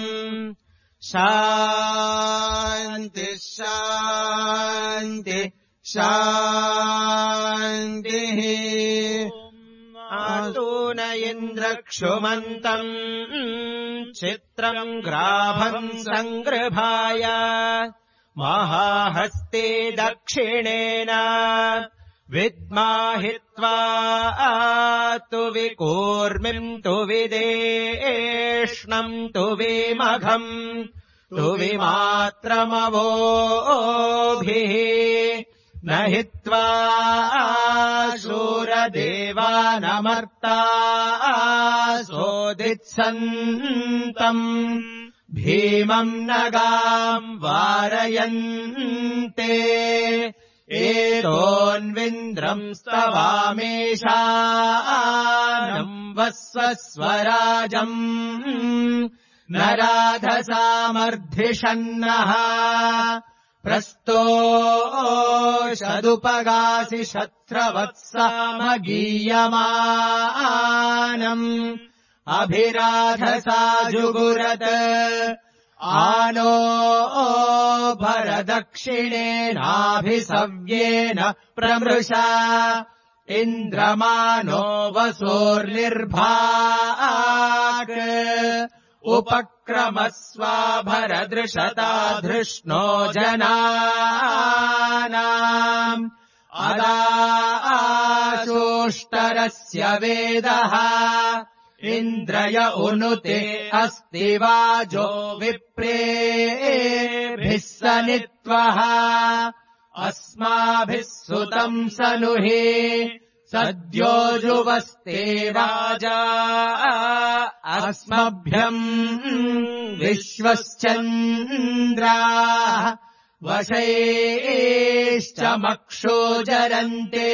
Speaker 2: शान्ति शान्ति शान्तिः
Speaker 1: आतून इन्द्रक्षुमन्तम् चित्रम् ग्राभम् सङ्गृभाय महाहस्ते दक्षिणेन विद्माहित्वा तु विकूर्मिम् तु विदेष्णम् तु विमघम् तु विमात्रमवोभिः न हित्वा शूरदेवानमर्ता सोदित्सन्तम् भीमम् नगाम् वारयन्ते एतोऽन्विन्द्रम् स्तवामेषानम् वस्वस्वराजम् न राधसामर्धिषन्नः प्रस्तोषदुपगासि शत्रवत्सामगीयमानम् अभिराधसा जुगुरत आनो भरदक्षिणेनाभिसव्येन प्रमृषा इन्द्रमानो वसोर्निर्भाक् उपक्रमस्वा भरदृशता धृष्णो जनानाम् अदाशोष्टरस्य वेदः इन्द्रय उनुते अस्ति वाजो विप्रेभिः सनित्वः अस्माभिः सुतम् सनुहे सद्यो जुवस्ते वाजा अस्मभ्यम् विश्वश्चन्द्राः वशैश्च मक्षोजरन्ते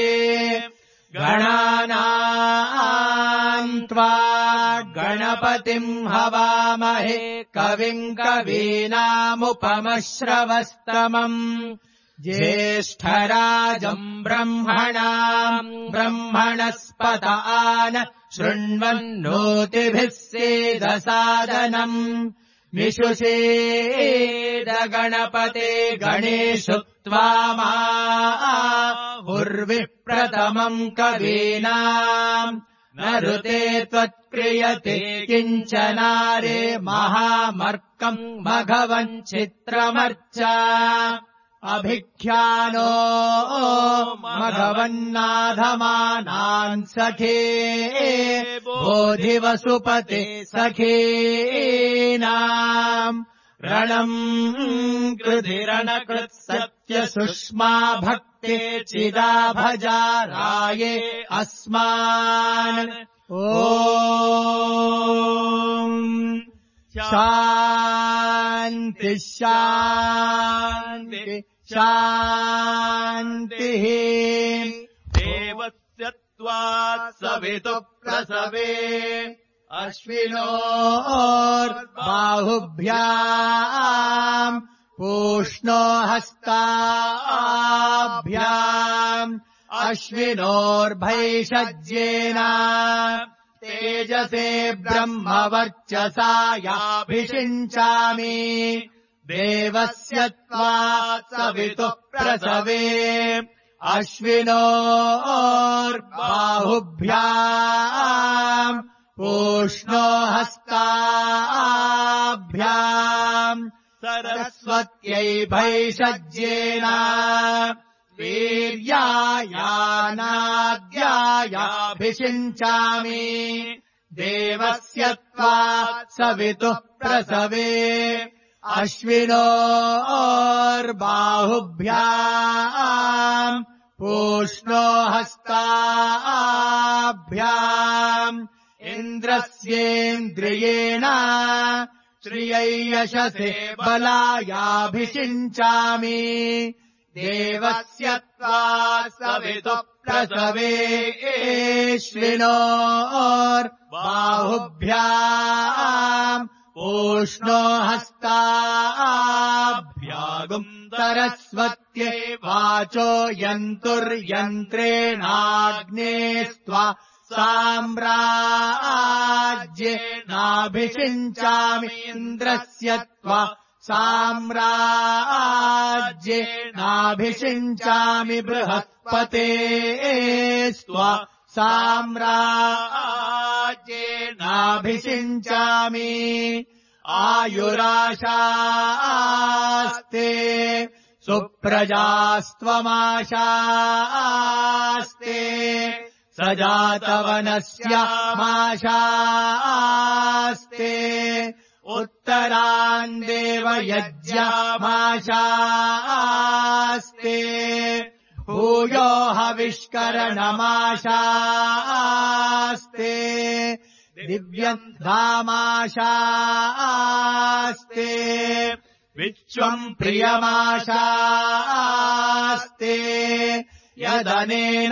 Speaker 1: गणानाम् त्वा गणपतिम् हवामहे कविम् कवीनामुपमश्रवस्तमम् ज्येष्ठराजम् ब्रह्मणाम् ब्रह्मणस्पत आन शृण्वन्नोतिभिः सेदसादनम् निषुषेद गणपते गणेषु त्वामाहुर्विः प्रथमम् कवीनाम् न ऋते त्वत्क्रियते किञ्चनारे महामर्कम् मघवञ्चित्रमर्चा अभिख्यानो मघवन्नाधमानान् सखे बोधिवसुपते सखेनाम् रणम् कृधिरणकृत्सत्यसुष्मा भक्ते चिदा भजाराये अस्मान् ॐ शान्ति शान्ति शान्तिः देवस्य त्वात् सवितुः प्रसवे अश्विनोर्बाहुभ्याम् पूष्णो हस्ताभ्याम् अश्विनोर्भैषज्येन तेजसे ब्रह्मवर्चसा याभिषिञ्चामि देवस्य त्वात् सवितुः प्रसवे अश्विनोर्बाहुभ्याम् पूष्णो हस्ताभ्याम् सरस्वत्यै भैषज्येन वीर्यायानाद्यायाभिषिञ्चामि देवस्य त्वात् सवितुः प्रसवे अश्विनोर्बाहुभ्याम् पूष्णो हस्ताभ्याम् इन्द्रस्येन्द्रियेण श्रियै यशसे बलायाभिषिञ्चामि देवस्य त्वात् सवितुः प्रसवे अश्विनोर्बाहुभ्याम् पूष्णो हस्ताभ्याम् सरस्वत्यै वाचो यन्तुर्यन्त्रेणाग्नेस्त्वा साम्राज्येनाभिषिञ्चामि इन्द्रस्य त्वा साम्राज्येनाभिषिञ्चामि बृहस्पतेस्त्वा साम्राज्येनाभिषिञ्चामि आयुराशास्ते सुप्रजास्त्वमाशास्ते सजातवनस्यामाशास्ते उत्तरान् देवयज्ञामाशास्ते भूयो हविष्करणमाशास्ते दिव्यम् धामाशास्ते विश्वम् प्रियमाशास्ते यदनेन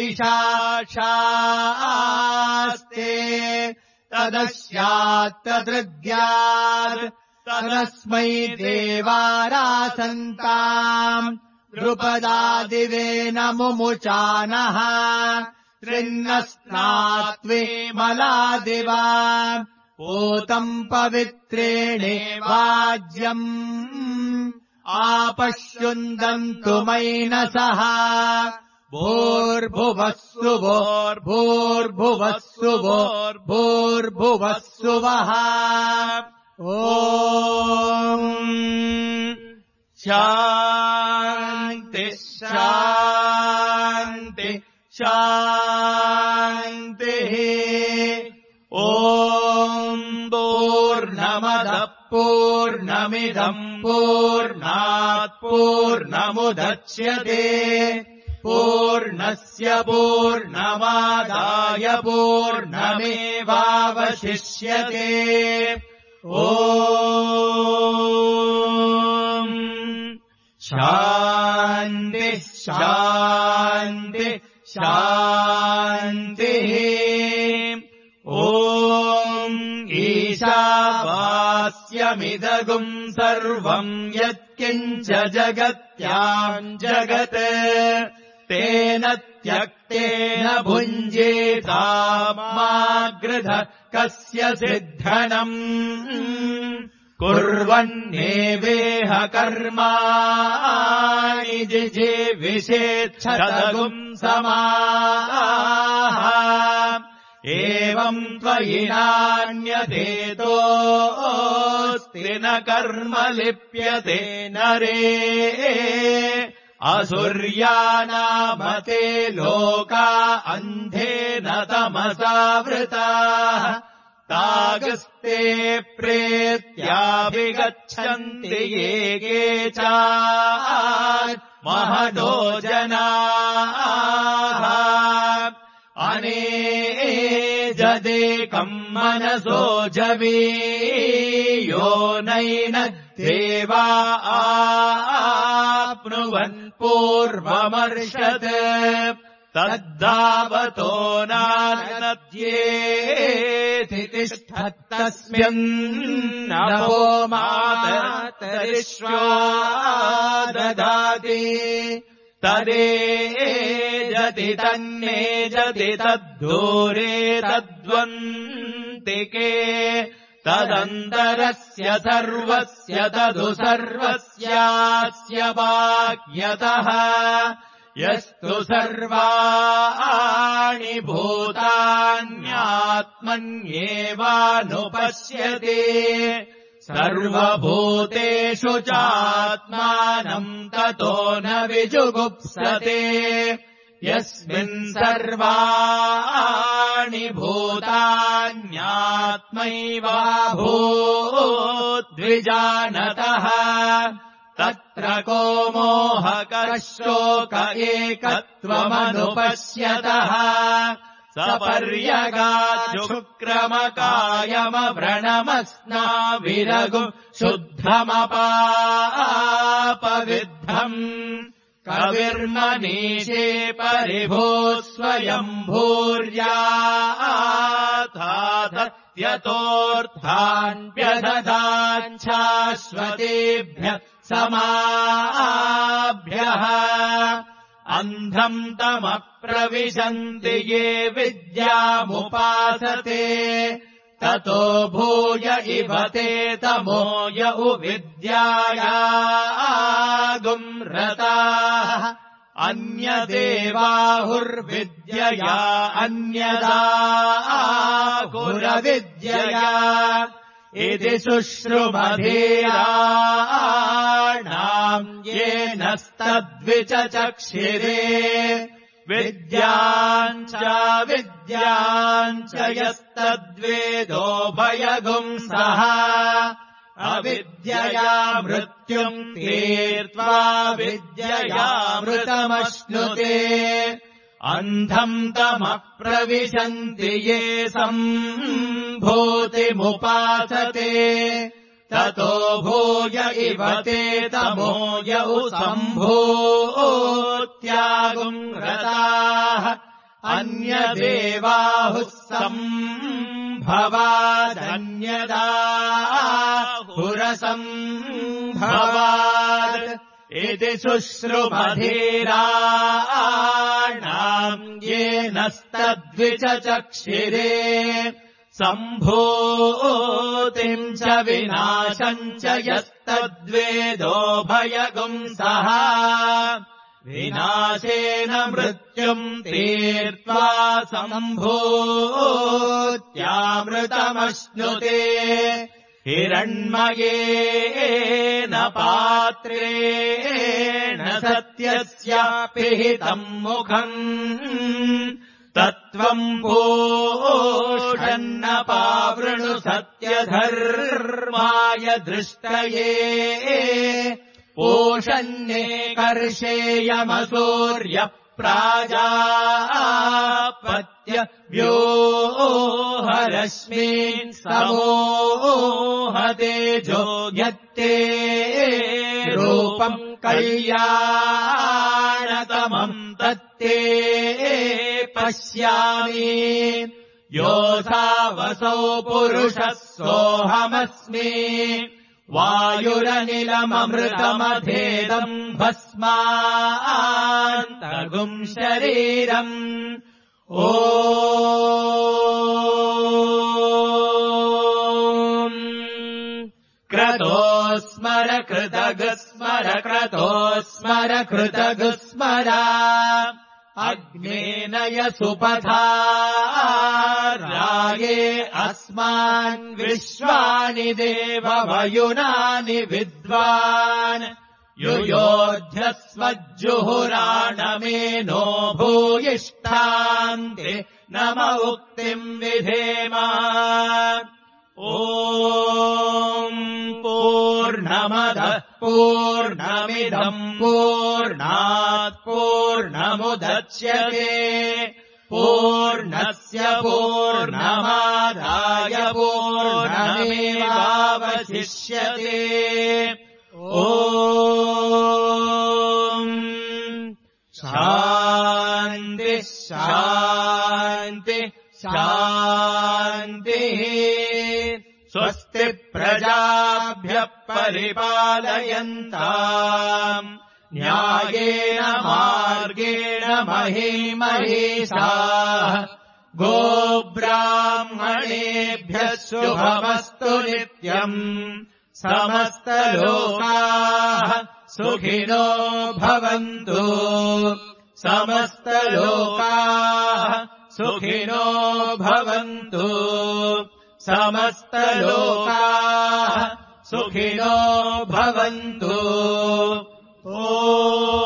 Speaker 1: हविषाशास्ते तदस्यात् तदृद्यात् तदस्मै देवारासन्ताम् द्रुपदादिवेन मुमुचानः त्रिन्नस्नात्वे मलादिवा पूतम् पवित्रेणे वाज्यम् आपश्युन्दन्तु मैनसः भूर्भुवस्सु भूर्भुवस्सु भूर्भुवस्सु वः ॐ शान्ति शान्ति शान्तिः ॐ पूर्णमदः पूर्णमिदम् पूर्णात् पूर्णमुदच्यते पूर्णस्य पूर्णमादाय पूर्णमेवावशिष्यते ॐ शान्ति शान्ति शान्तिः ॐ ईशावास्यमिदगुम् सर्वम् यत्किञ्च जगत्याम् जगत् तेन त्यक्तेन भुञ्जेतामागृध कस्य सिद्धनम् कुर्वन्नेवेह कर्माणि जिजीविषेच्छदगुम् समाः एवम् त्वयि नान्यदेतोऽस्ति न कर्म लिप्यते नरे असुर्यानामते लोका अन्धेन तमसावृताः तागस्ते प्रेत्याभिगच्छन्ति ये केचात् महतो जनाः अनेजदेकम् मनसो जवीयो नैन देवा आप्नुवन् पूर्वमर्षत् तद्धावतो नानद्येति तिष्ठत्तस्मिन्नपो मातरिश्वा ददाति तदेजति तन्नेजति तद्धूरे तद्वन्तिके तदन्तरस्य सर्वस्य तदु सर्वस्यास्य वाक्यतः यस्तु सर्वाणि भूतान्यात्मन्येवानुपश्यति सर्वभूतेषु चात्मानम् ततो न विजुगुप्सते यस्मिन् सर्वाणि भूतान्यात्मैवाभूद्विजानतः तत्र को मोहकः शोक एकत्वमनुपश्यतः सपर्यगाच्छुक्रमकायमव्रणमस्नाविरगु शुद्धमपापविद्धम् कविर्मनीषे परिभो स्वयम्भूर्याथाथत्यतोऽर्थान्यददाच्छाश्वतेभ्यः समाभ्यः अन्धम् तमप्रविशन्ति ये विद्यामुपासते ततो भूय इव ते तमो य उविद्यायागुम्रताः अन्यदेवाहुर्विद्यया अन्यदाहुरविद्यया इति शुश्रुमधीराणाम् येनस्तद्विचचक्षिरे विद्याम् च विद्याम् च यस्तद्वेदोभयगुंसः अविद्यया मृत्युम् तीर्त्वा विद्ययामृतमश्नुते अन्धम् तमप्रविशन्ति ये सम्भूतिमुपासते ततो भूय इव ते तमो यौ सम्भूत्यागुम्रताः अन्यदेवाहुः सम्भवादन्यदाहुरसम्भवात् इति शुश्रुमधीराणाम् येनस्तद्विचचक्षिरे सम्भूतिम् च विनाशम् च यस्तद्वेदोभयगुंसः विनाशेन मृत्युम् तीर्त्वा सम्भूत्यामृतमश्नुते हिरण्मयेन पात्रेण सत्यस्यापिहितम् मुखम् तत्त्वम् पोषन्नपावृणु सत्यधर्माय दृष्टये पोषन्ये कर्षेयमसूर्य प्राजापत्य व्योहरश्मीन् समोहतेजो यत्ते रूपम् कल्याणतमम् तत्ते पश्यामि योऽसावसौ पुरुषः सोऽहमस्मि वायुरनिलममृतमधेदम् भस्मान्तगुम् शरीरम् ॐ क्रतो स्मर कृतगस्मर क्रतो स्मर कृतगस्मर अग्नेन यसुपथा राये अस्मान् विश्वानि देववयुनानि विद्वान् युयोध्यस्वज्जुहुराणमेनो भूयिष्ठान्ते नम उक्तिम् विधेम ॐ पूर्णमदः पूर्णमिदम् पूर्णात् पूर्णमुदच्यते पूर्णस्य पूर्णमादाय पूर्णमेवावशिष्यते ॐ शान्ति
Speaker 2: शान्तिः। स्वस्ति प्रजाभ्यः परिपालयन्ताम् न्यायेन मार्गेण महीमहीषाः। गोब्राह्मणेभ्यः शुभमस्तु नित्यम्। समस्तलोकाः सुखिनो भवन्तु। समस्तलोकाः सुखिनो भवन्तु। समस्तलोकाः सुखिनो भवन्तु। ओ